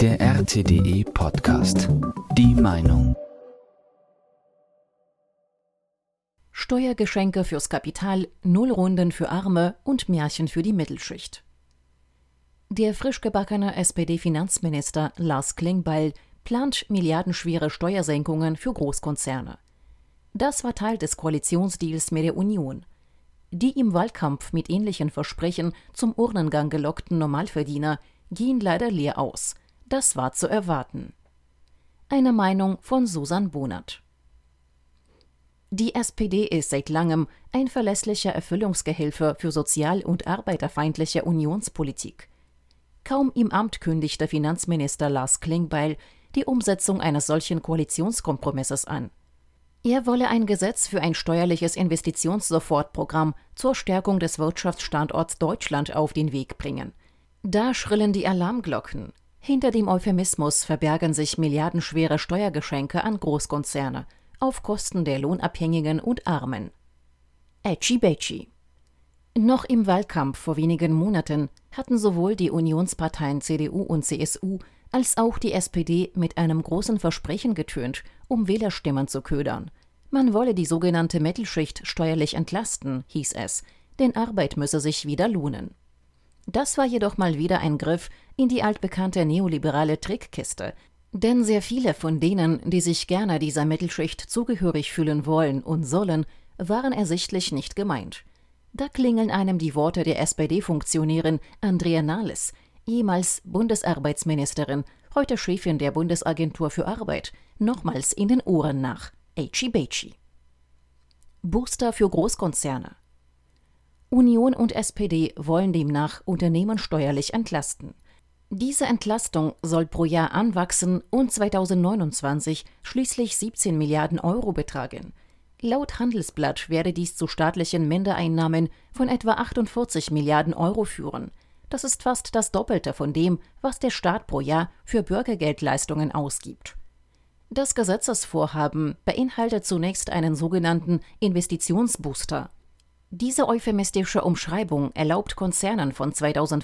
Der RTDE Podcast. Die Meinung. Steuergeschenke fürs Kapital, Nullrunden für Arme und Märchen für die Mittelschicht. Der frisch gebackene SPD-Finanzminister Lars Klingbeil plant milliardenschwere Steuersenkungen für Großkonzerne. Das war Teil des Koalitionsdeals mit der Union. Die im Wahlkampf mit ähnlichen Versprechen zum Urnengang gelockten Normalverdiener gehen leider leer aus. Das war zu erwarten. Eine Meinung von Susan Bohnert. Die SPD ist seit langem ein verlässlicher Erfüllungsgehilfe für sozial- und arbeiterfeindliche Unionspolitik. Kaum im Amt kündigte Finanzminister Lars Klingbeil die Umsetzung eines solchen Koalitionskompromisses an. Er wolle ein Gesetz für ein steuerliches Investitionssofortprogramm zur Stärkung des Wirtschaftsstandorts Deutschland auf den Weg bringen. Da schrillen die Alarmglocken. Hinter dem Euphemismus verbergen sich milliardenschwere Steuergeschenke an Großkonzerne auf Kosten der Lohnabhängigen und Armen. Ätschi-Bätschi. Noch im Wahlkampf vor wenigen Monaten hatten sowohl die Unionsparteien CDU und CSU als auch die SPD mit einem großen Versprechen getönt, um Wählerstimmen zu ködern. Man wolle die sogenannte Mittelschicht steuerlich entlasten, hieß es, denn Arbeit müsse sich wieder lohnen. Das war jedoch mal wieder ein Griff in die altbekannte neoliberale Trickkiste, denn sehr viele von denen, die sich gerne dieser Mittelschicht zugehörig fühlen wollen und sollen, waren ersichtlich nicht gemeint. Da klingeln einem die Worte der SPD-Funktionärin Andrea Nahles, ehemals Bundesarbeitsministerin, heute Chefin der Bundesagentur für Arbeit, nochmals in den Ohren nach. Ätschi-Bätschi. Booster für Großkonzerne. Union und SPD wollen demnach Unternehmen steuerlich entlasten. Diese Entlastung soll pro Jahr anwachsen und 2029 schließlich 17 Milliarden Euro betragen. Laut Handelsblatt werde dies zu staatlichen Mindereinnahmen von etwa 48 Milliarden Euro führen. Das ist fast das Doppelte von dem, was der Staat pro Jahr für Bürgergeldleistungen ausgibt. Das Gesetzesvorhaben beinhaltet zunächst einen sogenannten Investitionsbooster. Diese euphemistische Umschreibung erlaubt Konzernen von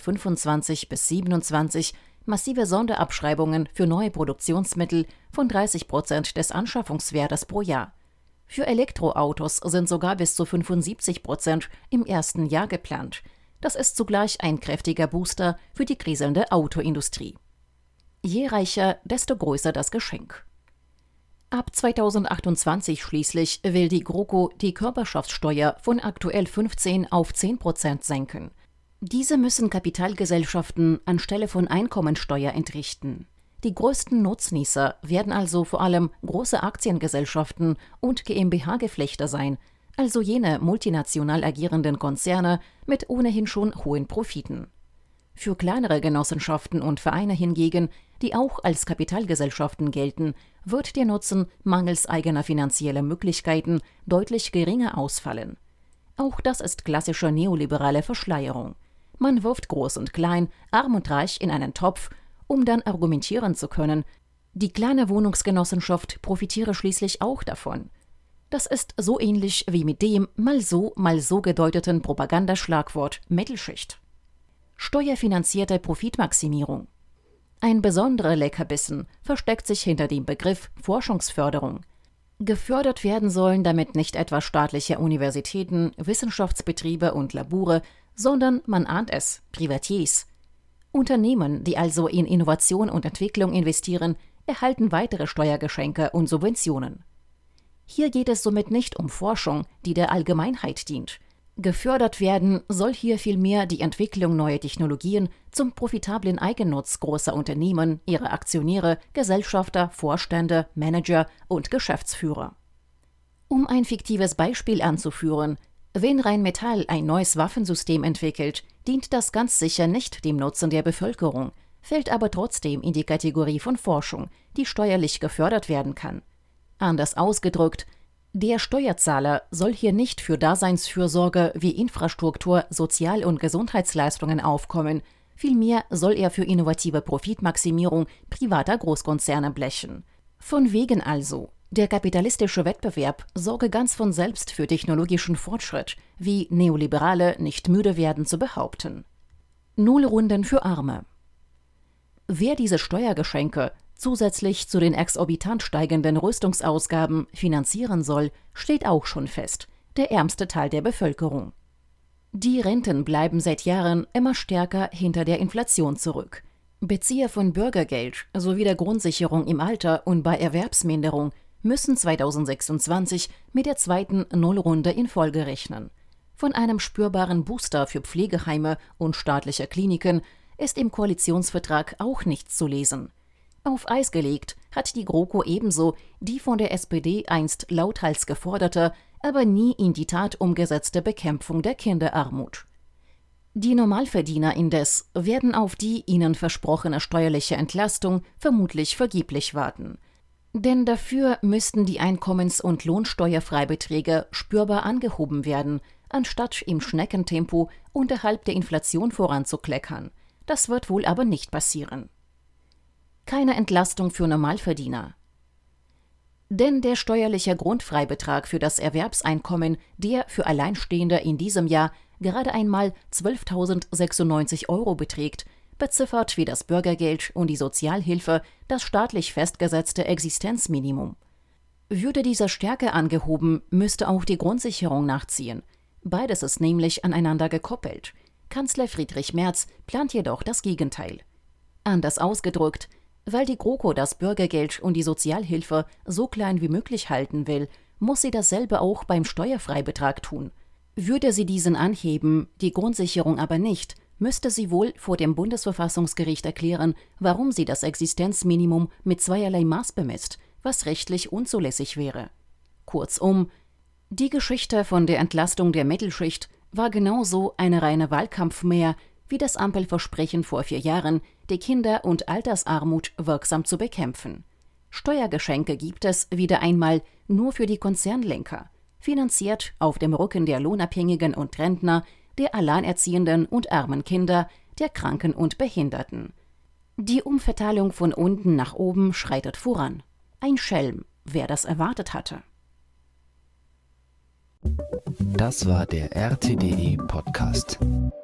2025 bis 2027 massive Sonderabschreibungen für neue Produktionsmittel von 30% des Anschaffungswertes pro Jahr. Für Elektroautos sind sogar bis zu 75% im ersten Jahr geplant. Das ist zugleich ein kräftiger Booster für die kriselnde Autoindustrie. Je reicher, desto größer das Geschenk. Ab 2028 schließlich will die GroKo die Körperschaftssteuer von aktuell 15 auf 10% senken. Diese müssen Kapitalgesellschaften anstelle von Einkommensteuer entrichten. Die größten Nutznießer werden also vor allem große Aktiengesellschaften und GmbH-Geflechte sein, also jene multinational agierenden Konzerne mit ohnehin schon hohen Profiten. Für kleinere Genossenschaften und Vereine hingegen, die auch als Kapitalgesellschaften gelten, wird der Nutzen mangels eigener finanzieller Möglichkeiten deutlich geringer ausfallen. Auch das ist klassische neoliberale Verschleierung. Man wirft Groß und Klein, Arm und Reich in einen Topf, um dann argumentieren zu können, die kleine Wohnungsgenossenschaft profitiere schließlich auch davon. Das ist so ähnlich wie mit dem mal so gedeuteten Propagandaschlagwort Mittelschicht. Steuerfinanzierte Profitmaximierung. Ein besonderer Leckerbissen versteckt sich hinter dem Begriff Forschungsförderung. Gefördert werden sollen damit nicht etwa staatliche Universitäten, Wissenschaftsbetriebe und Labore, sondern, man ahnt es, Privatiers. Unternehmen, die also in Innovation und Entwicklung investieren, erhalten weitere Steuergeschenke und Subventionen. Hier geht es somit nicht um Forschung, die der Allgemeinheit dient. Gefördert werden soll hier vielmehr die Entwicklung neuer Technologien zum profitablen Eigennutz großer Unternehmen, ihrer Aktionäre, Gesellschafter, Vorstände, Manager und Geschäftsführer. Um ein fiktives Beispiel anzuführen: Wenn Rheinmetall ein neues Waffensystem entwickelt, dient das ganz sicher nicht dem Nutzen der Bevölkerung, fällt aber trotzdem in die Kategorie von Forschung, die steuerlich gefördert werden kann. Anders ausgedrückt: Der Steuerzahler soll hier nicht für Daseinsfürsorge wie Infrastruktur, Sozial- und Gesundheitsleistungen aufkommen, vielmehr soll er für innovative Profitmaximierung privater Großkonzerne blechen. Von wegen also: Der kapitalistische Wettbewerb sorge ganz von selbst für technologischen Fortschritt, wie Neoliberale nicht müde werden zu behaupten. Nullrunden für Arme. Wer diese Steuergeschenke zusätzlich zu den exorbitant steigenden Rüstungsausgaben finanzieren soll, steht auch schon fest: der ärmste Teil der Bevölkerung. Die Renten bleiben seit Jahren immer stärker hinter der Inflation zurück. Bezieher von Bürgergeld sowie der Grundsicherung im Alter und bei Erwerbsminderung müssen 2026 mit der zweiten Nullrunde in Folge rechnen. Von einem spürbaren Booster für Pflegeheime und staatliche Kliniken ist im Koalitionsvertrag auch nichts zu lesen. Auf Eis gelegt hat die GroKo ebenso die von der SPD einst lauthals geforderte, aber nie in die Tat umgesetzte Bekämpfung der Kinderarmut. Die Normalverdiener indes werden auf die ihnen versprochene steuerliche Entlastung vermutlich vergeblich warten. Denn dafür müssten die Einkommens- und Lohnsteuerfreibeträge spürbar angehoben werden, anstatt im Schneckentempo unterhalb der Inflation voranzukleckern. Das wird wohl aber nicht passieren. Keine Entlastung für Normalverdiener. Denn der steuerliche Grundfreibetrag für das Erwerbseinkommen, der für Alleinstehende in diesem Jahr gerade einmal 12.096 € beträgt, beziffert wie das Bürgergeld und die Sozialhilfe das staatlich festgesetzte Existenzminimum. Würde dieser stärker angehoben, müsste auch die Grundsicherung nachziehen. Beides ist nämlich aneinander gekoppelt. Kanzler Friedrich Merz plant jedoch das Gegenteil. Anders ausgedrückt: Weil die GroKo das Bürgergeld und die Sozialhilfe so klein wie möglich halten will, muss sie dasselbe auch beim Steuerfreibetrag tun. Würde sie diesen anheben, die Grundsicherung aber nicht, müsste sie wohl vor dem Bundesverfassungsgericht erklären, warum sie das Existenzminimum mit zweierlei Maß bemisst, was rechtlich unzulässig wäre. Kurzum, die Geschichte von der Entlastung der Mittelschicht war genauso eine reine Wahlkampfmäher wie das Ampelversprechen vor 4 Jahren, die Kinder- und Altersarmut wirksam zu bekämpfen. Steuergeschenke gibt es wieder einmal nur für die Konzernlenker, finanziert auf dem Rücken der Lohnabhängigen und Rentner, der Alleinerziehenden und armen Kinder, der Kranken und Behinderten. Die Umverteilung von unten nach oben schreitet voran. Ein Schelm, wer das erwartet hatte. Das war der RTDE Podcast.